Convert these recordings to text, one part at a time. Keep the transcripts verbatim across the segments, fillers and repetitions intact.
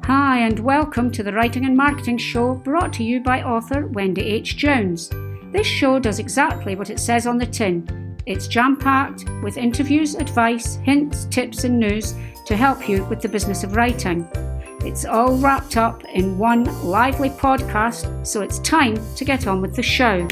Hi and welcome to the Writing and Marketing Show, brought to you by author Wendy H. Jones. This show does exactly what it says on the tin. It's jam-packed with interviews, advice, hints, tips and news to help you with the business of writing. It's all wrapped up in one lively podcast, so it's time to get on with the show.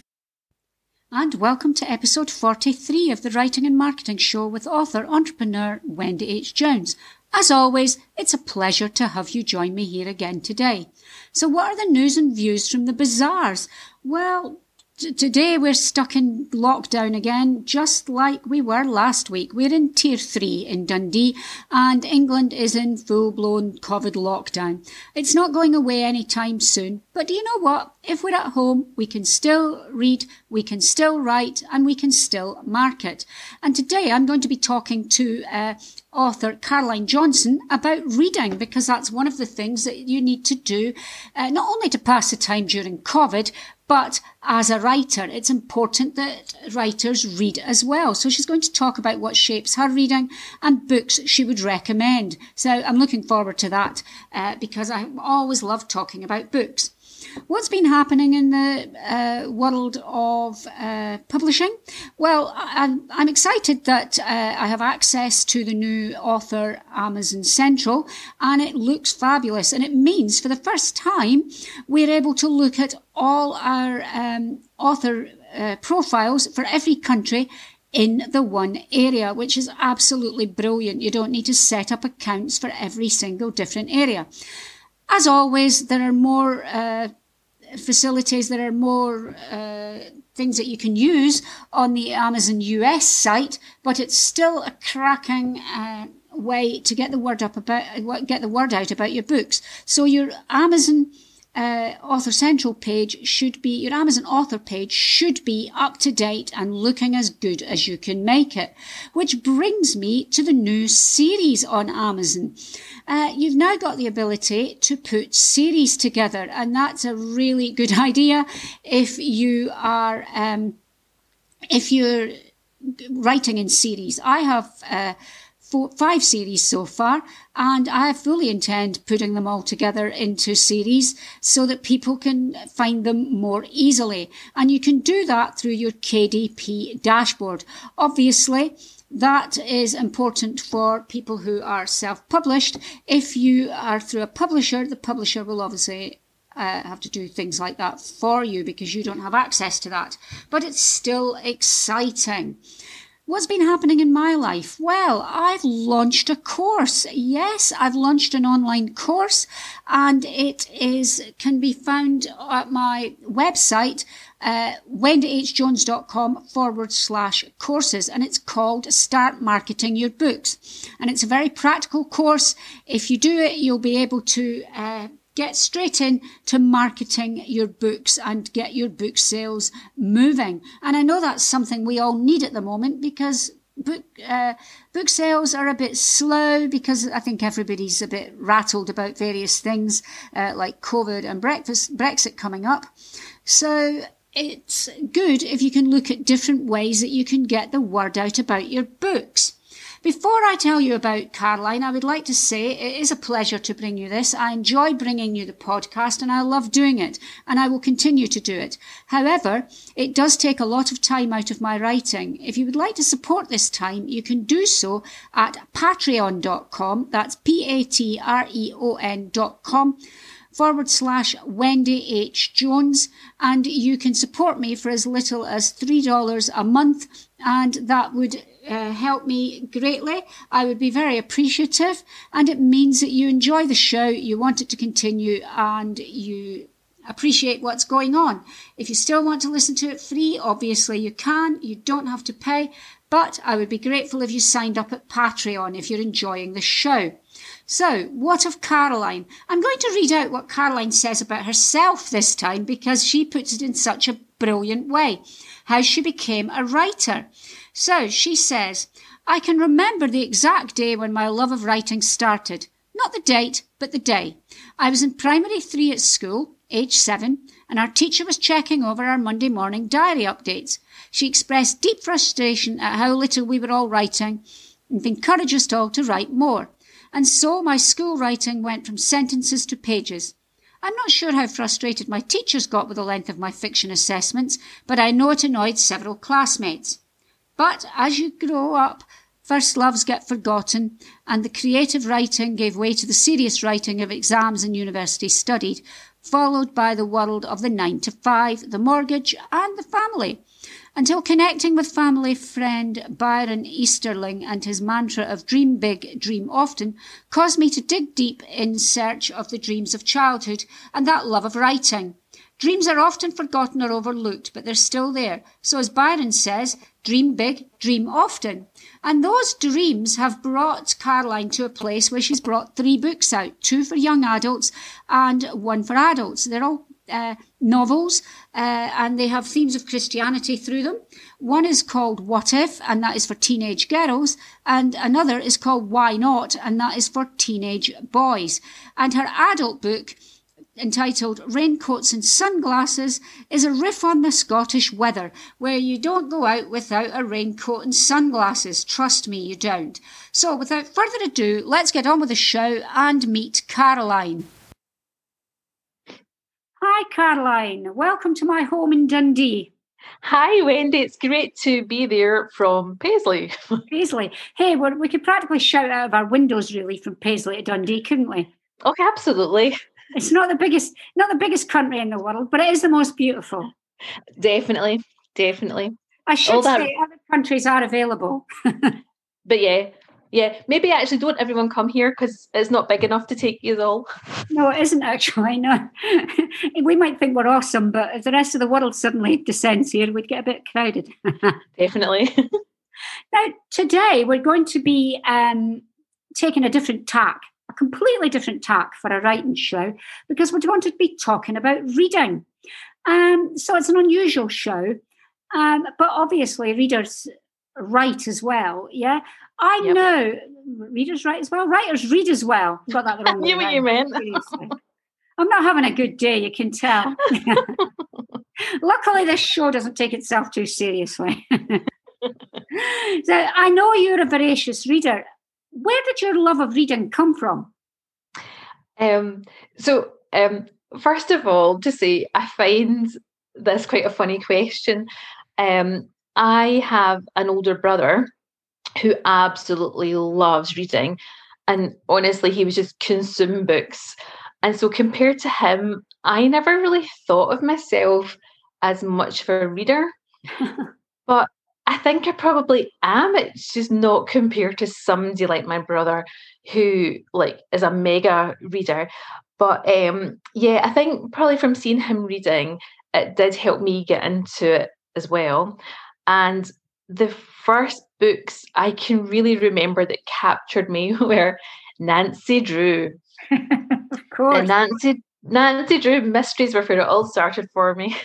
And welcome to episode forty-three of the Writing and Marketing Show with author, entrepreneur Wendy H. Jones. As always, it's a pleasure to have you join me here again today. So what are the news and views from the bazaars? Well, t- today we're stuck in lockdown again, just like we were last week. We're in tier three in Dundee and England is in full-blown COVID lockdown. It's not going away anytime soon, but do you know what? If we're at home, we can still read, we can still write, and we can still market. And today I'm going to be talking to uh, author Caroline Johnson about reading, because that's one of the things that you need to do, uh, not only to pass the time during COVID, but as a writer. It's important that writers read as well. So she's going to talk about what shapes her reading and books she would recommend. So I'm looking forward to that uh, because I always love talking about books. What's been happening in the uh, world of uh, publishing? Well, I'm, I'm excited that uh, I have access to the new Author Amazon Central, and it looks fabulous. And it means for the first time, we're able to look at all our um, author uh, profiles for every country in the one area, which is absolutely brilliant. You don't need to set up accounts for every single different area. As always, there are more uh, facilities, there are more uh, things that you can use on the Amazon U S site, but it's still a cracking uh, way to get the word up about get the word out about your books. So your Amazon Uh, Author Central page should be, your Amazon author page should be up to date and looking as good as you can make it. Which brings me to the new series on Amazon. Uh, you've now got the ability to put series together, and that's a really good idea if you are, um, if you're writing in series. I have, uh, Four, five series so far, and I fully intend putting them all together into series so that people can find them more easily. And you can do that through your K D P dashboard. Obviously, that is important for people who are self-published. If you are through a publisher, the publisher will obviously Uh, have to do things like that for you because you don't have access to that. But it's still exciting. What's been happening in my life? Well, I've launched a course. Yes, I've launched an online course, and it is can be found at my website, uh, wendyhjones.com forward slash courses, and it's called Start Marketing Your Books. And it's a very practical course. If you do it, you'll be able to uh, get straight in to marketing your books and get your book sales moving. And I know that's something we all need at the moment because book uh, book sales are a bit slow because I think everybody's a bit rattled about various things uh, like COVID and breakfast, Brexit coming up. So it's good if you can look at different ways that you can get the word out about your books. Before I tell you about Caroline, I would like to say it is a pleasure to bring you this. I enjoy bringing you the podcast and I love doing it, and I will continue to do it. However, it does take a lot of time out of my writing. If you would like to support this time, you can do so at patreon dot com. That's P-A-T-R-E-O-N dot com forward slash Wendy H. Jones, and you can support me for as little as three dollars a month, and that would uh, help me greatly. I would be very appreciative, and it means that you enjoy the show, you want it to continue, and you appreciate what's going on. If you still want to listen to it free, obviously you can. You don't have to pay, but I would be grateful if you signed up at Patreon if you're enjoying the show. So, what of Caroline? I'm going to read out what Caroline says about herself this time because she puts it in such a brilliant way. How she became a writer. So, she says, I can remember the exact day when my love of writing started. Not the date, but the day. I was in primary three at school, age seven, and our teacher was checking over our Monday morning diary updates. She expressed deep frustration at how little we were all writing and encouraged us all to write more. and so my school writing went from sentences to pages. I'm not sure how frustrated my teachers got with the length of my fiction assessments, but I know it annoyed several classmates. But as you grow up, first loves get forgotten, and the creative writing gave way to the serious writing of exams and university studied, followed by the world of the nine to five, the mortgage, and the family, until connecting with family friend Byron Easterling and his mantra of dream big, dream often, caused me to dig deep in search of the dreams of childhood and that love of writing. Dreams are often forgotten or overlooked, but they're still there. So as Byron says, dream big, dream often. And those dreams have brought Caroline to a place where she's brought three books out, two for young adults and one for adults. They're all uh, novels, uh, and they have themes of Christianity through them. One is called What If, and that is for teenage girls, and another is called Why Not, and that is for teenage boys. And her adult book, entitled Raincoats and Sunglasses, is a riff on the Scottish weather, where you don't go out without a raincoat and sunglasses. Trust me, you don't. So without further ado, let's get on with the show and meet Caroline. Hi Caroline, welcome to my home in Dundee. Hi Wendy, it's great to be there from Paisley. Paisley. Hey, well, we could practically shout out of our windows really from Paisley to Dundee, couldn't we? Oh, absolutely. It's not the biggest, not the biggest country in the world, but it is the most beautiful. Definitely, definitely. I should All say that... other countries are available. But yeah, yeah, maybe actually don't everyone come here because it's not big enough to take you all. No, it isn't actually, no. We might think we're awesome, but if the rest of the world suddenly descends here, we'd get a bit crowded. Definitely. Now, today we're going to be um, taking a different tack. A completely different tack for a writing show because we're going to be talking about reading. Um, so it's an unusual show, um, but obviously readers write as well, yeah? I yep. know readers write as well. Writers read as well. Got that the wrong way. I knew what you meant. I'm not having a good day, you can tell. Luckily, this show doesn't take itself too seriously. So I know you're a voracious reader. Where did your love of reading come from? Um, so, um, first of all, to say, I find this quite a funny question. Um, I have an older brother who absolutely loves reading. And honestly, he was just consume books. And so compared to him, I never really thought of myself as much of a reader. But I think I probably am. It's just not compared to somebody like my brother who like is a mega reader. But um, yeah, I think probably from seeing him reading, it did help me get into it as well. And the first books I can really remember that captured me were Nancy Drew. Of course. And Nancy, Nancy Drew mysteries were where it all started for me.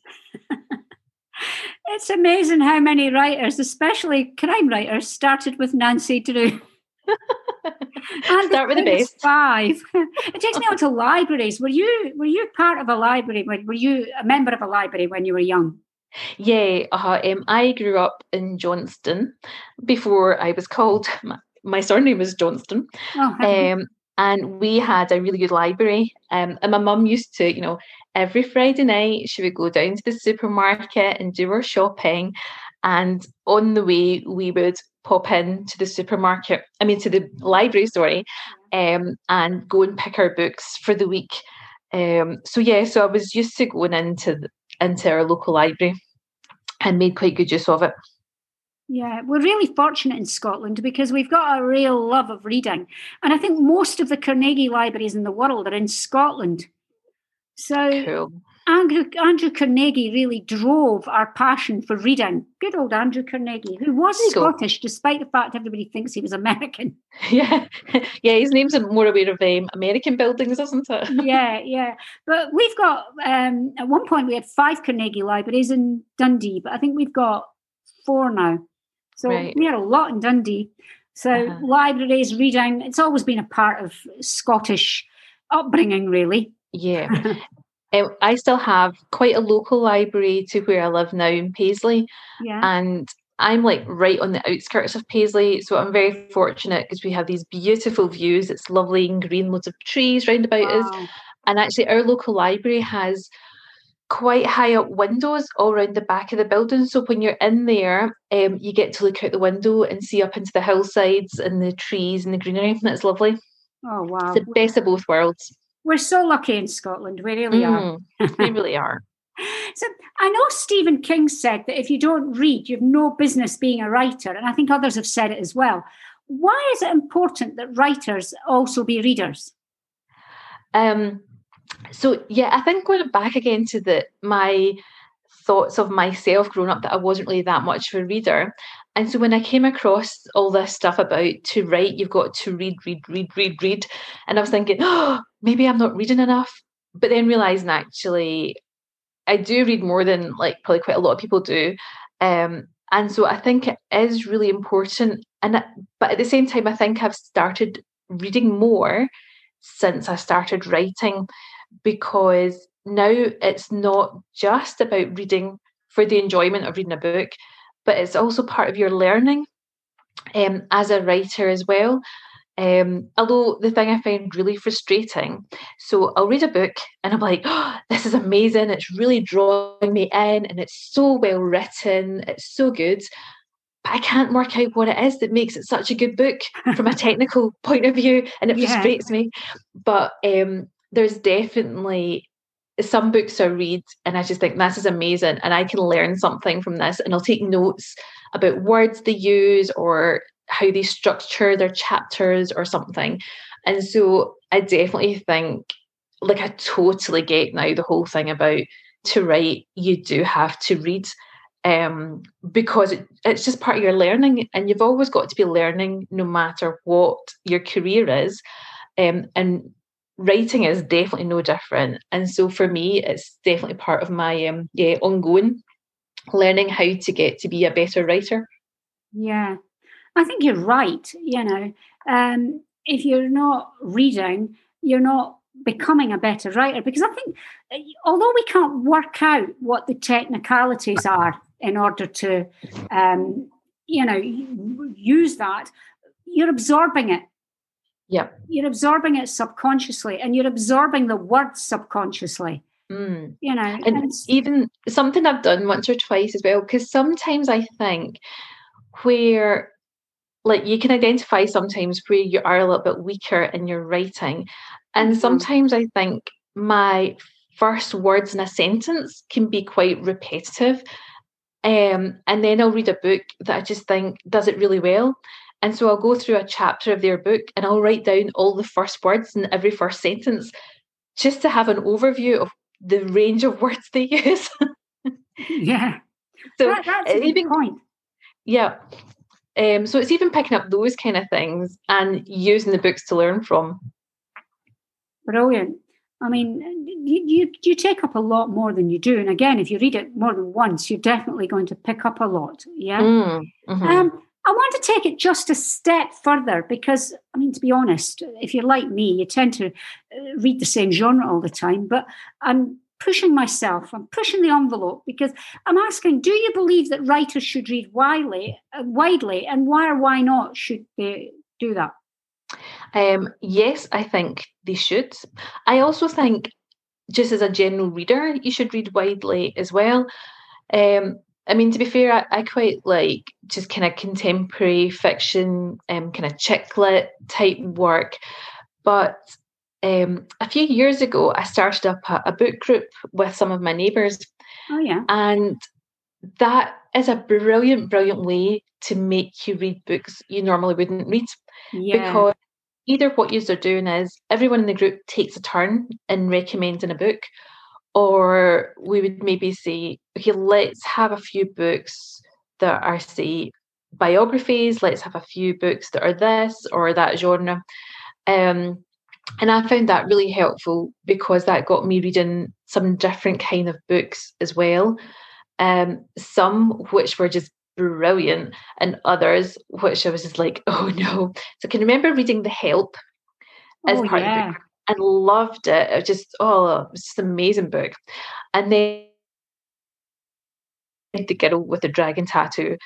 It's amazing how many writers, especially crime writers, started with Nancy Drew. And Start with the best. Five. It takes me on to libraries. Were you were you part of a library? Were you a member of a library when you were young? Yeah, uh, um, I grew up in Johnston before I was called. My, my surname was Johnston. Oh, um, and we had a really good library. Um, and my mum used to, you know, every Friday night she would go down to the supermarket and do her shopping. And on the way, we would pop into the supermarket, I mean, to the library, sorry, um, and go and pick our books for the week. Um, so, yeah, so I was used to going into the, into our local library and made quite good use of it. Yeah, we're really fortunate in Scotland because we've got a real love of reading. And I think most of the Carnegie libraries in the world are in Scotland. So cool. Andrew, Andrew Carnegie really drove our passion for reading. Good old Andrew Carnegie, who was Scottish, go. despite the fact everybody thinks he was American. Yeah, yeah, his name's more aware of um, American buildings, isn't it? yeah, yeah. But we've got, um, at one point we had five Carnegie libraries in Dundee, but I think we've got four now. So right. we had a lot in Dundee. So uh-huh. libraries, reading, it's always been a part of Scottish upbringing, really. Yeah. um, I still have quite a local library to where I live now in Paisley. Yeah. And I'm like right on the outskirts of Paisley, so I'm very fortunate because we have these beautiful views. It's lovely and green, loads of trees round about us. Wow. And actually our local library has quite high up windows all around the back of the building. So when you're in there, um, you get to look out the window and see up into the hillsides and the trees and the greenery. And it's lovely. Oh, wow. It's the best of both worlds. We're so lucky in Scotland. We really Mm, are. we really are. So I know Stephen King said that if you don't read, you've no business being a writer. And I think others have said it as well. Why is it important that writers also be readers? Um, so, yeah, I think going back again to the my thoughts of myself growing up, that I wasn't really that much of a reader. And so when I came across all this stuff about to write, you've got to read, read, read, read, read. And I was thinking, oh, maybe I'm not reading enough. But then realising actually, I do read more than like probably quite a lot of people do. Um, and so I think it is really important. And but at the same time, I think I've started reading more since I started writing, because now it's not just about reading for the enjoyment of reading a book, but it's also part of your learning um, as a writer as well. Um, although the thing I find really frustrating, so I'll read a book and I'm like, oh, this is amazing. It's really drawing me in and it's so well written. It's so good. But I can't work out what it is that makes it such a good book from a technical point of view. And it Yeah. frustrates me. But um, there's definitely some books I read and I just think this is amazing and I can learn something from this, and I'll take notes about words they use or how they structure their chapters or something. And so I definitely think, like, I totally get now the whole thing about to write, you do have to read, um, because it, it's just part of your learning, and you've always got to be learning no matter what your career is. Um, and writing is definitely no different. And so for me, it's definitely part of my um, yeah, ongoing learning how to get to be a better writer. Yeah. I think you're right. You know, um, if you're not reading, you're not becoming a better writer. Because I think, although we can't work out what the technicalities are in order to, um, you know, use that, you're absorbing it. Yeah. You're absorbing it subconsciously, and you're absorbing the words subconsciously. Mm. You know, and, and even something I've done once or twice as well, because sometimes I think where, like, you can identify sometimes where you are a little bit weaker in your writing. And mm-hmm. sometimes I think my first words in a sentence can be quite repetitive. Um, and then I'll read a book that I just think does it really well. And so I'll go through a chapter of their book and I'll write down all the first words in every first sentence just to have an overview of the range of words they use. Yeah. So that, that's a even, good point. Yeah. Um, so it's even picking up those kind of things and using the books to learn from. Brilliant. I mean, you, you you take up a lot more than you do. And again, if you read it more than once, you're definitely going to pick up a lot. Yeah. Mm, mm-hmm. Um, I want to take it just a step further because, I mean, to be honest, if you're like me, you tend to read the same genre all the time. But I'm pushing myself, I'm pushing the envelope because I'm asking, do you believe that writers should read widely, uh, widely, and why or why not should they do that? Um, yes, I think they should. I also think, just as a general reader, you should read widely as well. Um, I mean, to be fair, I, I quite like just kind of contemporary fiction, um, kind of chick lit type work. But um, a few years ago, I started up a, a book group with some of my neighbours. Oh, yeah. And that is a brilliant, brilliant way to make you read books you normally wouldn't read. Yeah. Because either what you're doing is everyone in the group takes a turn in recommending a book, or we would maybe say, okay, let's have a few books that are, say, biographies, let's have a few books that are this or that genre. Um, and I found that really helpful because that got me reading some different kind of books as well. Um, some which were just brilliant and others which I was just like, oh no. So I can remember reading The Help as oh, part yeah. of the book and loved it. It was just, oh, it was just an amazing book. And then The Girl with the Dragon Tattoo.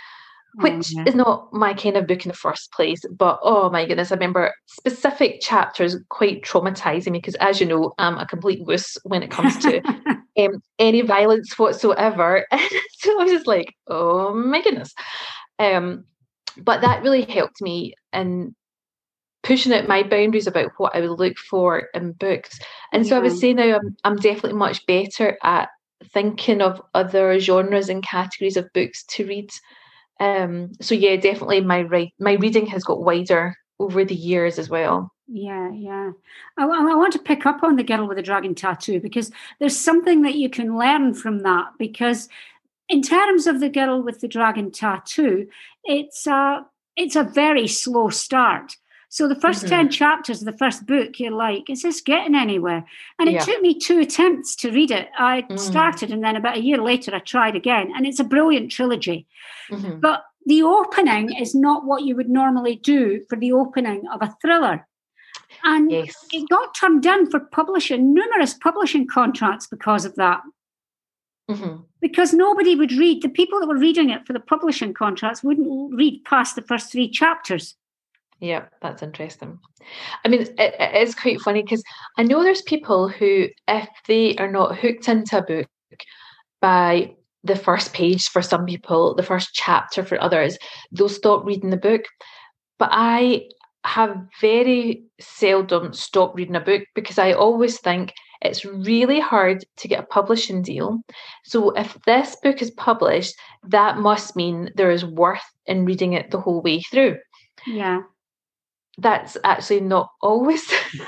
Oh, which yeah. is not my kind of book in the first place. But oh my goodness, I remember specific chapters quite traumatizing me because, as you know, I'm a complete wuss when it comes to um, any violence whatsoever. So I was just like, oh my goodness. Um, but that really helped me in pushing out my boundaries about what I would look for in books. And so I would Yeah. say now I'm I'm definitely much better at thinking of other genres and categories of books to read. Um, so yeah, definitely my right my reading has got wider over the years as well. Yeah, yeah. I, I want to pick up on the girl with the dragon tattoo because there's something that you can learn from that. Because in terms of the girl with the dragon tattoo, it's a it's a very slow start. So the first Mm-hmm. ten chapters of the first book, you're like, is this getting anywhere? And it Yeah. took me two attempts to read it. I Mm. started, and then about a year later, I tried again. And it's a brilliant trilogy. Mm-hmm. But the opening is not what you would normally do for the opening of a thriller. And Yes. it got turned down for publishing, numerous publishing contracts because of that. Mm-hmm. Because nobody would read, the people that were reading it for the publishing contracts wouldn't read past the first three chapters. Yeah, that's interesting. I mean, it, it is quite funny because I know there's people who, if they are not hooked into a book by the first page for some people, the first chapter for others, they'll stop reading the book. But I have very seldom stopped reading a book because I always think it's really hard to get a publishing deal. So if this book is published, that must mean there is worth in reading it the whole way through. Yeah. That's actually not always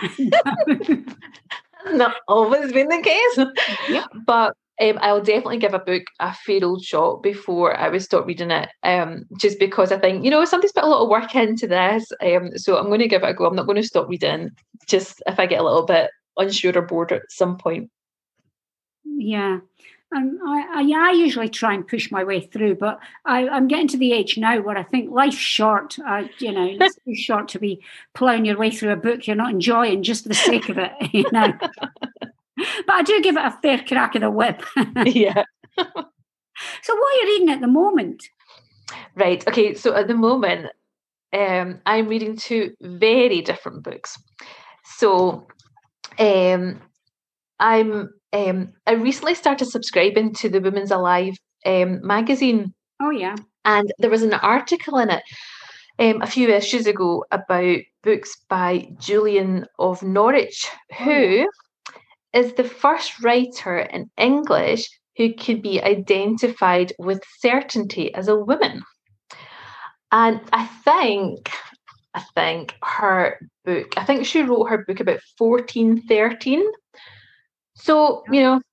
not always been the case. Yep. But um, I'll definitely give a book a fair old shot before I would stop reading it. Um, just because I think, you know, somebody's put a lot of work into this. Um, so I'm going to give it a go. I'm not going to stop reading just if I get a little bit unsure or bored at some point. Yeah. Um, I, I, yeah, I usually try and push my way through, but I, I'm getting to the age now where I think life's short. I, you know, it's too short to be ploughing your way through a book you're not enjoying just for the sake of it, you know. But I do give it a fair crack of the whip. Yeah. So what are you reading at the moment? Right. Okay. So at the moment, um, I'm reading two very different books. So um, I'm um, I recently started subscribing to the Women's Alive um, magazine. Oh, yeah. And there was an article in it um, a few issues ago about books by Julian of Norwich, who Oh, yeah. is the first writer in English who could be identified with certainty as a woman. And I think, I think her book, I think she wrote her book about fourteen thirteen. So, you know,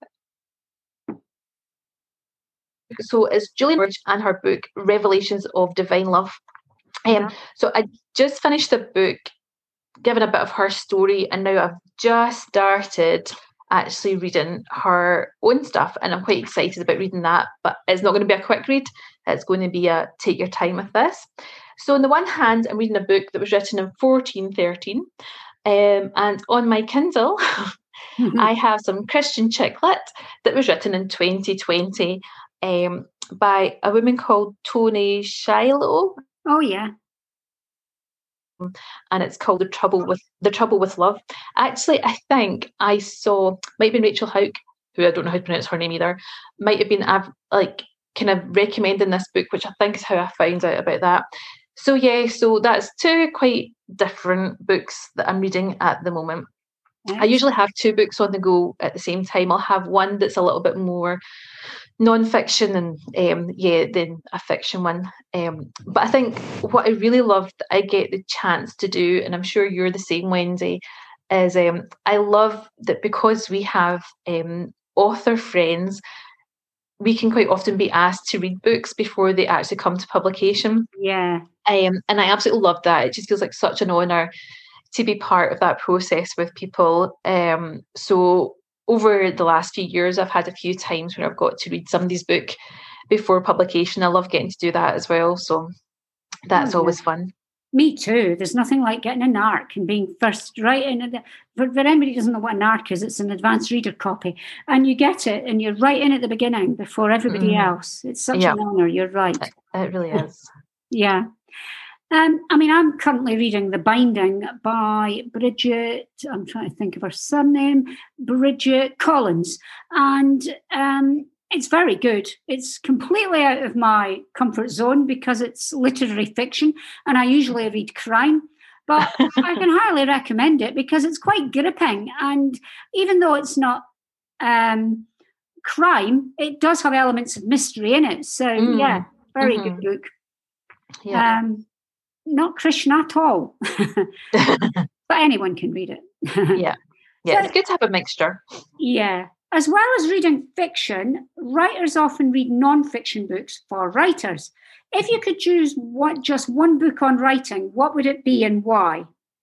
so it's Julian Norwich and her book, Revelations of Divine Love. Um, Yeah. So I just finished the book, given a bit of her story, and now I've just started actually reading her own stuff, and I'm quite excited about reading that. But it's not going to be a quick read. It's going to be a take your time with this. So on the one hand, I'm reading a book that was written in fourteen thirteen, um, and on my Kindle, I have some Christian chick lit that was written in twenty twenty um, by a woman called Toni Shiloh. Oh, yeah. And it's called The Trouble with The Trouble with Love. Actually, I think I saw, might have been Rachel Hauk, who I don't know how to pronounce her name either, might have been like kind of recommending this book, which I think is how I found out about that. So yeah, so that's two quite different books that I'm reading at the moment. I usually have two books on the go at the same time. I'll have one that's a little bit more non-fiction and um, yeah, then a fiction one. Um, but I think what I really love that I get the chance to do, and I'm sure you're the same, Wendy, is um, I love that because we have um, author friends, we can quite often be asked to read books before they actually come to publication. Yeah. Um, and I absolutely love that. It just feels like such an honour to be part of that process with people. Um, so over the last few years, I've had a few times where I've got to read somebody's book before publication. I love getting to do that as well. So that's Oh, yeah. always fun. Me too. There's nothing like getting an ARC and being first right in at the, for, for anybody who doesn't know what an ARC is, it's an advanced reader copy. And you get it and you're right in at the beginning before everybody Mm. else. It's such Yeah. an honour, you're right. It, it really is. Yeah. Um, I mean, I'm currently reading The Binding by Bridget, I'm trying to think of her surname, Bridget Collins. And um, it's very good. It's completely out of my comfort zone because it's literary fiction, and I usually read crime. But I can highly recommend it because it's quite gripping. And even though it's not um, crime, it does have elements of mystery in it. So, Mm. yeah, very Mhm. good book. Yeah. Um, not Christian at all, but anyone can read it. Yeah. Yeah, So- it's good to have a mixture. Yeah. As well as reading fiction, writers often read non-fiction books for writers. If you could choose what, just one book on writing, what would it be and why?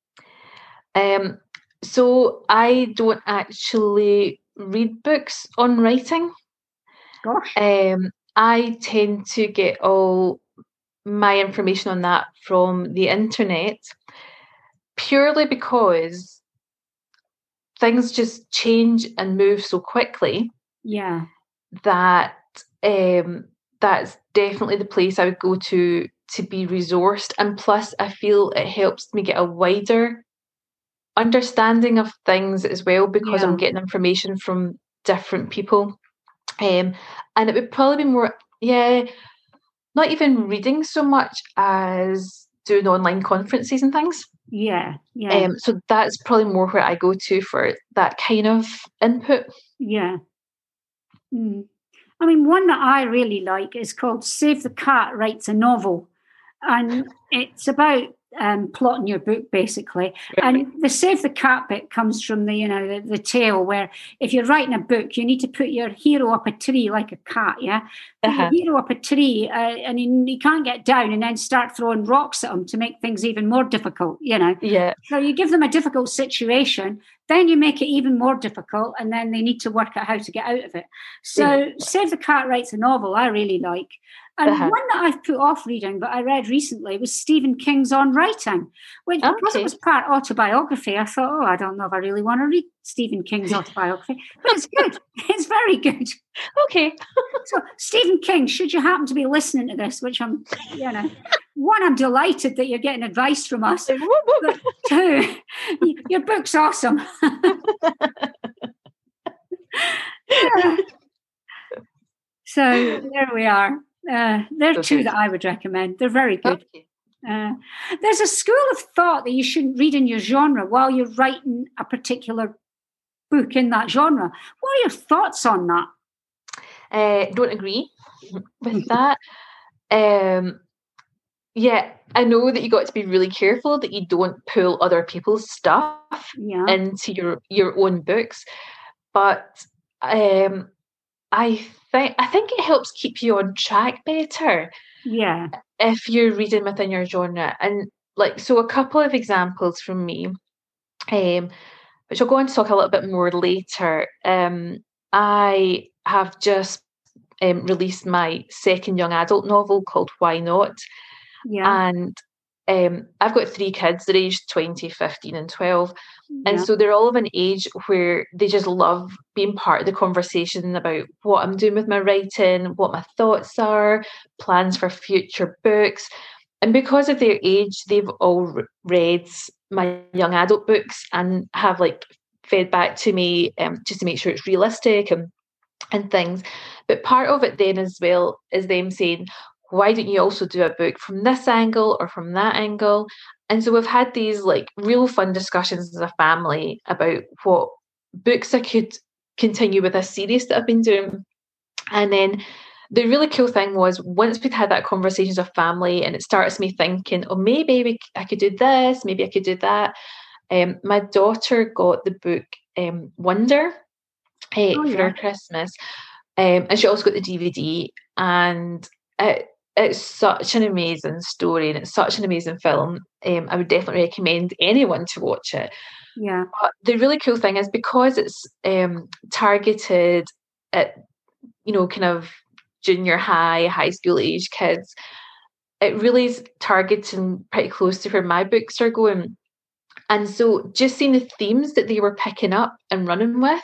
Um, so I don't actually read books on writing. Gosh. Um, I tend to get all my information on that from the internet, purely because things just change and move so quickly Yeah. that um, that's definitely the place I would go to to be resourced. And plus, I feel it helps me get a wider understanding of things as well, because Yeah. I'm getting information from different people. Um, and it would probably be more, yeah, not even reading so much as doing online conferences and things. Yeah. Yeah. Um, so that's probably more where I go to for that kind of input. Yeah. Mm. I mean, one that I really like is called Save the Cat Writes a Novel. And it's about um, plotting your book, basically. And the Save the Cat bit comes from the, you know, the, the tale where if you're writing a book, you need to put your hero up a tree like a cat, yeah? Put Uh-huh. your hero up a tree uh, and he, he can't get down, and then start throwing rocks at him to make things even more difficult, you know? Yeah. So you give them a difficult situation, then you make it even more difficult, and then they need to work out how to get out of it. So Yeah. Save the Cat Writes a Novel, I really like. And Uh-huh. one that I've put off reading, but I read recently, was Stephen King's On Writing, which, because Okay. it was part autobiography, I thought, oh, I don't know if I really want to read Stephen King's autobiography. But it's good. It's very good. Okay. So, Stephen King, should you happen to be listening to this, which I'm, you know, one, I'm delighted that you're getting advice from us. Whoop, whoop. But two, your book's awesome. Yeah. So there we are. Uh, they're So two good. that I would recommend. They're very good. Okay. Uh, there's a school of thought that you shouldn't read in your genre while you're writing a particular book in that genre. What are your thoughts on that? Uh, don't agree with that. Um, yeah, I know that you got to be really careful that you don't pull other people's stuff Yeah. into your your own books, but um, I think I think it helps keep you on track better Yeah. if you're reading within your genre. And like, so a couple of examples from me, um, which I'll go on to talk a little bit more later. Um, I have just um, released my second young adult novel called Why Not? Yeah. And um, I've got three kids. They're aged twenty, fifteen and twelve. And Yeah. so they're all of an age where they just love being part of the conversation about what I'm doing with my writing, what my thoughts are, plans for future books. And because of their age, they've all re- read my young adult books and have like fed back to me um, just to make sure it's realistic and and things. But part of it then as well is them saying, why don't you also do a book from this angle or from that angle? And so we've had these like real fun discussions as a family about what books I could continue with this series that I've been doing. And then the really cool thing was once we'd had that conversation as a family, and it starts me thinking, oh, maybe we, I could do this, maybe I could do that. Um, my daughter got the book um, Wonder uh, Oh, for yeah. her Christmas, um, and she also got the D V D, and it, it's such an amazing story and it's such an amazing film. Um, I would definitely recommend anyone to watch it. Yeah. But the really cool thing is because it's um, targeted at, you know, kind of junior high, high school age kids, it really is targeting pretty close to where my books are going. And so just seeing the themes that they were picking up and running with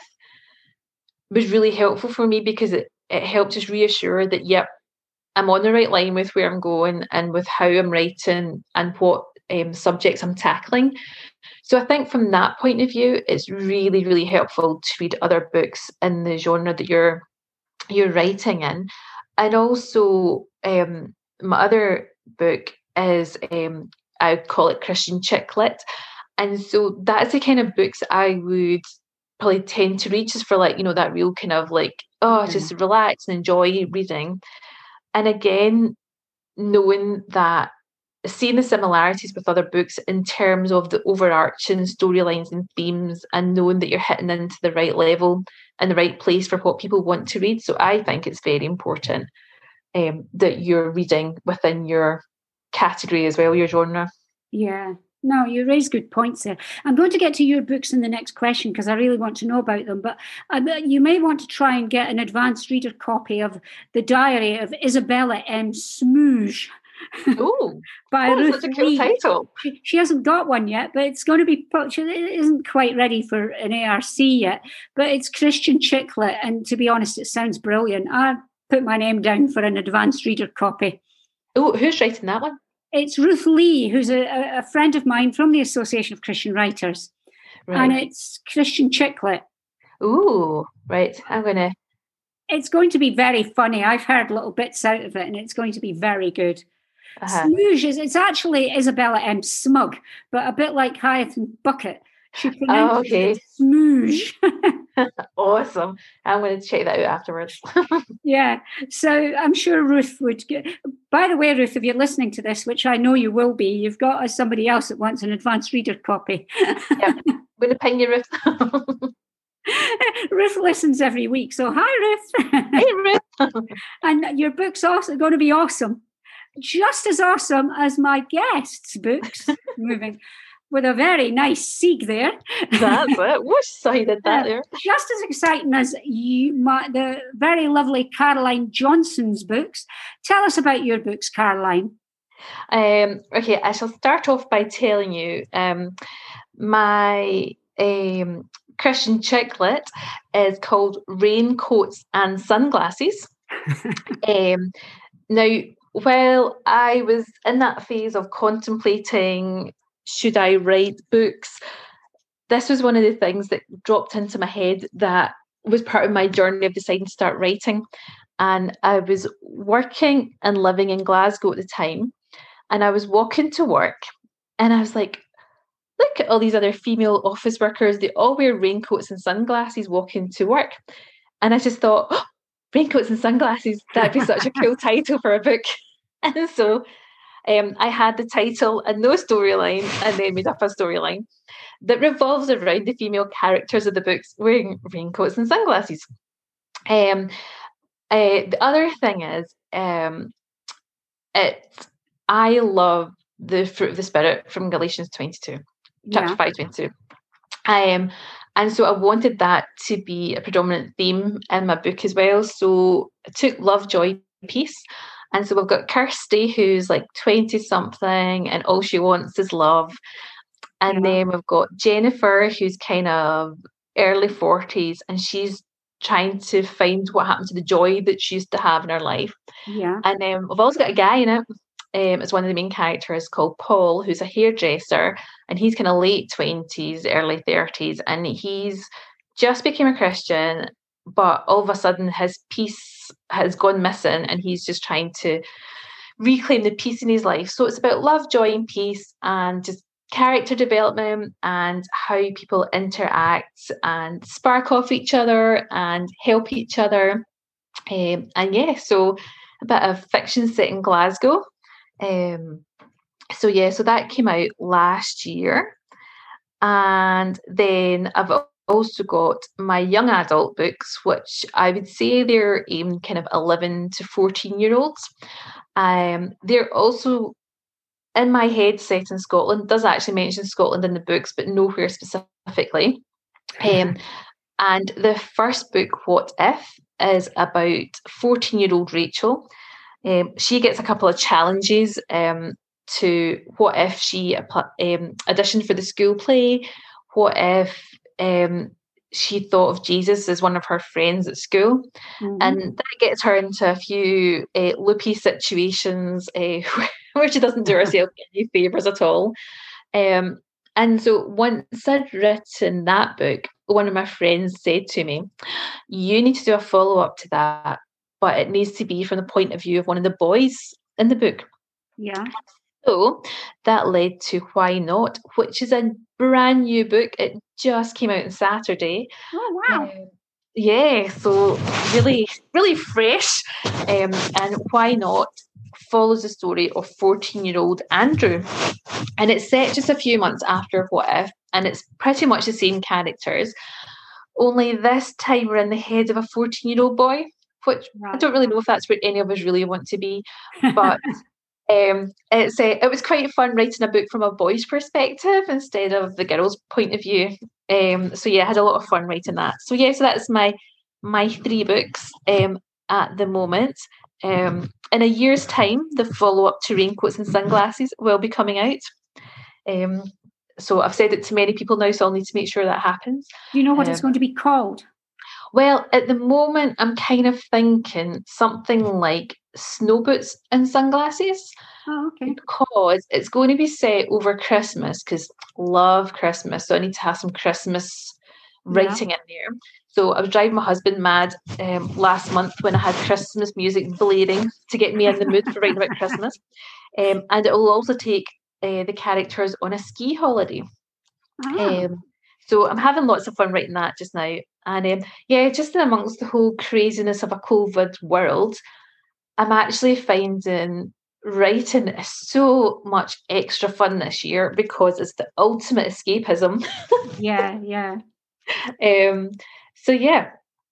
was really helpful for me, because it, it helped just reassure that, yep, I'm on the right line with where I'm going and with how I'm writing and what um, subjects I'm tackling. So I think from that point of view, it's really, really helpful to read other books in the genre that you're you're writing in. And also, um, my other book is, um, I call it Christian chick lit. And so that's the kind of books I would probably tend to read, just for, like, you know, that real kind of like, oh, just relax and enjoy reading. And again, knowing that, seeing the similarities with other books in terms of the overarching storylines and themes, and knowing that you're hitting into the right level and the right place for what people want to read. So I think it's very important um, that you're reading within your category as well, your genre. Yeah. No, you raise good points there. I'm going to get to your books in the next question because I really want to know about them. But uh, you may want to try and get an advanced reader copy of The Diary of Isabella M. Smooge. Oh, by oh, Ruth such a cool Lee. title. She, she hasn't got one yet, but it's going to be. She isn't quite ready for an A R C yet. But it's Christian chick lit, and to be honest, it sounds brilliant. I put my name down for an advanced reader copy. Oh, who's writing that one? It's Ruth Lee, who's a, a friend of mine from the Association of Christian Writers. Right. And it's Christian chick lit. Ooh, right. I'm going to... It's going to be very funny. I've heard little bits out of it, and it's going to be very good. Uh-huh. Smooge is, it's actually Isabella M. Smug, but a bit like Hyacinth Bucket. She pronounces oh, okay. it Smooge. Awesome. I'm going to check that out afterwards. Yeah. So I'm sure Ruth would get... By the way, Ruth, if you're listening to this, which I know you will be, you've got somebody else that wants an advanced reader copy. Yeah. I'm going to ping you, Ruth. Ruth listens every week. So hi, Ruth. Hey, Ruth. And your book's also going to be awesome. Just as awesome as my guest's books. Moving. With a very nice Sieg there. That's it. Which side did that there? Just as exciting as you, my, the very lovely Caroline Johnson's books. Tell us about your books, Caroline. Um, okay, I shall start off by telling you um, my um, Christian chick lit is called Raincoats and Sunglasses. um, now, while I was in that phase of contemplating, should I write books, this was one of the things that dropped into my head that was part of my journey of deciding to start writing. And I was working and living in Glasgow at the time, and I was walking to work, and I was like, look at all these other female office workers, they all wear raincoats and sunglasses walking to work. And I just thought, oh, Raincoats and Sunglasses, that'd be such a cool title for a book. And so Um, I had the title and no storyline, and then made up a storyline that revolves around the female characters of the books wearing raincoats and sunglasses. Um, uh, the other thing is, um, it. I love the fruit of the Spirit from Galatians twenty-two, chapter yeah. five, twenty-two. Um, and so I wanted that to be a predominant theme in my book as well. So I took love, joy, peace. And so we've got Kirsty, who's like twenty-something, and all she wants is love. And yeah. then we've got Jennifer, who's kind of early forties, and she's trying to find what happened to the joy that she used to have in her life. Yeah. And then um, we've also got a guy in it. Um, it's one of the main characters called Paul, who's a hairdresser, and he's kind of late twenties, early thirties, and he's just became a Christian, but all of a sudden his peace has gone missing, and he's just trying to reclaim the peace in his life. So it's about love, joy, and peace, and just character development and how people interact and spark off each other and help each other. Um, and yeah, so a bit of fiction set in Glasgow. Um, so yeah, so that came out last year. And then I've also got my young adult books, which I would say they're aimed kind of eleven to fourteen year olds. Um, they're also in my head set in Scotland. It does actually mention Scotland in the books, but nowhere specifically. Um, and the first book, What If, is about fourteen year old Rachel. Um, she gets a couple of challenges um, to what if she um, auditioned for the school play? What if um, she thought of Jesus as one of her friends at school? Mm-hmm. And that gets her into a few uh, loopy situations uh, where she doesn't do herself any favours at all. Um, and so once I'd written that book, one of my friends said to me, you need to do a follow-up to that, but it needs to be from the point of view of one of the boys in the book. Yeah. So that led to Why Not, which is a brand new book. It just came out on Saturday. Oh, wow. Um, yeah, so really, really fresh. Um, and Why Not follows the story of fourteen-year-old Andrew. And it's set just a few months after What If, and it's pretty much the same characters, only this time we're in the head of a fourteen-year-old boy, which right. I don't really know if that's where any of us really want to be, but um, it's uh, it was quite fun writing a book from a boy's perspective instead of the girl's point of view. Um, so yeah, I had a lot of fun writing that. So yeah, so that's my my three books um, at the moment. Um, in a year's time, the follow-up to Raincoats and Sunglasses will be coming out. Um, so I've said it to many people now, so I'll need to make sure that happens. Do you know what um, it's going to be called? Well, at the moment, I'm kind of thinking something like Snow Boots and Sunglasses. Oh, okay. Because it's going to be set over Christmas, because love Christmas, so I need to have some Christmas writing yeah. in there. So I was driving my husband mad um, last month when I had Christmas music blaring to get me in the mood for writing about Christmas. Um, and it will also take uh, the characters on a ski holiday. Ah. Um, so I'm having lots of fun writing that just now. And um, yeah, just amongst the whole craziness of a COVID world, I'm actually finding writing is so much extra fun this year because it's the ultimate escapism. yeah, yeah. Um, so yeah,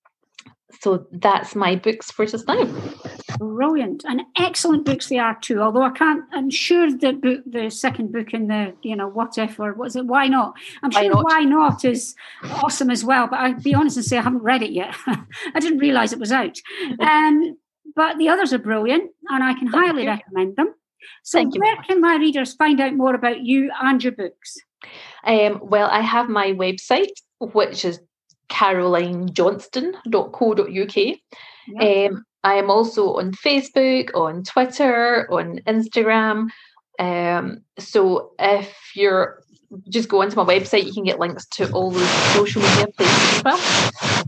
so that's my books for just now. Brilliant, and excellent books they are too. Although I can't, I'm sure the book, the second book in the, you know, What If, or what is it? Why Not? I'm Why sure Not? Why Not is awesome as well. But I'll be honest and say I haven't read it yet. I didn't realise it was out. Um, but the others are brilliant, and I can Thank highly you. recommend them. So Thank where you. can my readers find out more about you and your books? Um, well, I have my website, which is caroline johnston dot co dot uk. Yep. Um, I am also on Facebook, on Twitter, on Instagram. Um, so if you're just go onto my website, you can get links to all those social media places as well.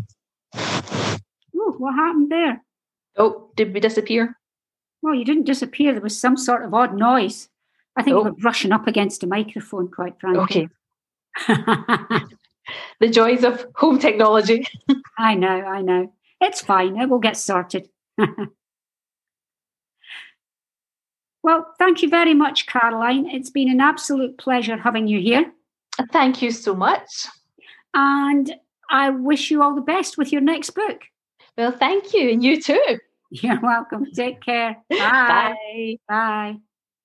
Oh, what happened there? Oh, did we disappear? Well, you didn't disappear. There was some sort of odd noise. I think oh. you were brushing up against a microphone, quite frankly. Okay. The joys of home technology. I know, I know. It's fine. It will get sorted. Well, thank you very much, Caroline. It's been an absolute pleasure having you here. Thank you so much. And I wish you all the best with your next book. Well, thank you. And you too. You're welcome. Take care. Bye. Bye. Bye.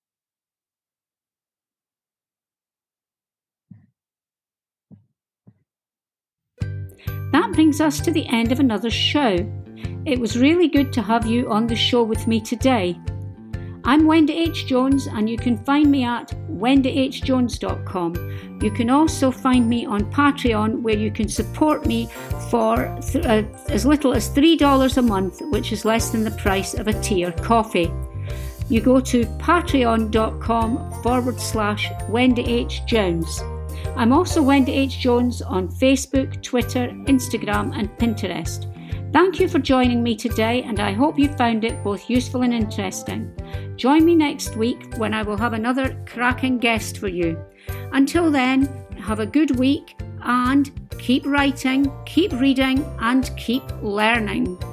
That brings us to the end of another show. It was really good to have you on the show with me today. I'm Wendy H. Jones, and you can find me at wendy h jones dot com. You can also find me on Patreon, where you can support me for th- uh, as little as three dollars a month, which is less than the price of a tea or coffee. You go to patreon.com forward slash Wendy H. Jones. I'm also Wendy H. Jones on Facebook, Twitter, Instagram and Pinterest. Thank you for joining me today, and I hope you found it both useful and interesting. Join me next week when I will have another cracking guest for you. Until then, have a good week and keep writing, keep reading and keep learning.